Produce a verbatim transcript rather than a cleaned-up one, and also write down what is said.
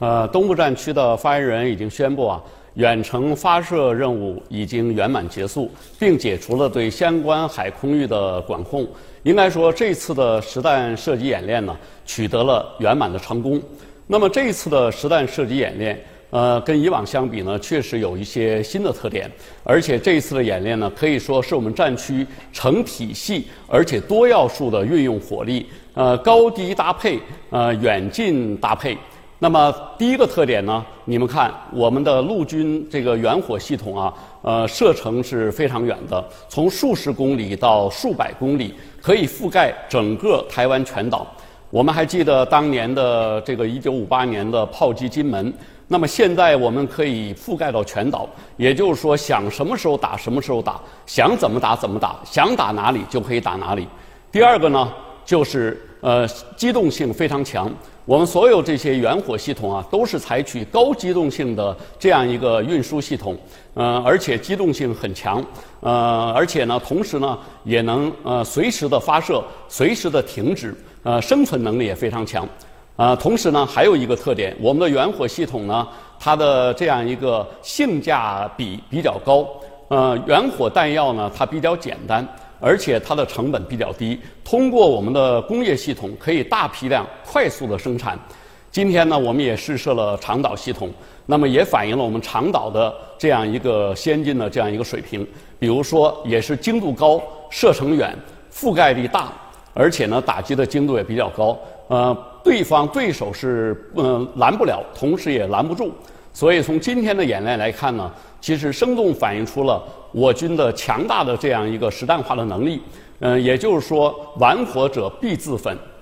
呃，东部战区的发言人已经宣布啊，远程发射任务已经圆满结束，并解除了对相关海空域的管控。应该说，这次的实弹射击演练呢，取得了圆满的成功。那么这一次的实弹射击演练，呃，跟以往相比呢，确实有一些新的特点。而且这一次的演练呢，可以说是我们战区成体系而且多要素的运用火力，呃，高低搭配，呃，远近搭配。那么第一个特点呢，你们看我们的陆军这个远火系统啊，呃，射程是非常远的，从数十公里到数百公里，可以覆盖整个台湾全岛。我们还记得当年的这个一九五八年的炮击金门，那么现在我们可以覆盖到全岛，也就是说想什么时候打什么时候打，想怎么打怎么打，想打哪里就可以打哪里。第二个呢，就是呃机动性非常强。我们所有这些远火系统啊，都是采取高机动性的这样一个运输系统，呃，而且机动性很强，呃，而且呢，同时呢，也能呃随时的发射，随时的停止，呃，生存能力也非常强。啊，同时呢，还有一个特点，我们的远火系统呢，它的这样一个性价比比较高，呃，远火弹药呢，它比较简单。而且它的成本比较低，通过我们的工业系统可以大批量、快速的生产。今天呢，我们也试射了长岛系统，那么也反映了我们长岛的这样一个先进的这样一个水平。比如说，也是精度高、射程远、覆盖力大，而且呢，打击的精度也比较高。呃，对方对手是嗯、呃、拦不了，同时也拦不住。所以从今天的演练来看呢，其实生动反映出了我军的强大的这样一个实弹化的能力。嗯、呃，也就是说，玩火者必自焚。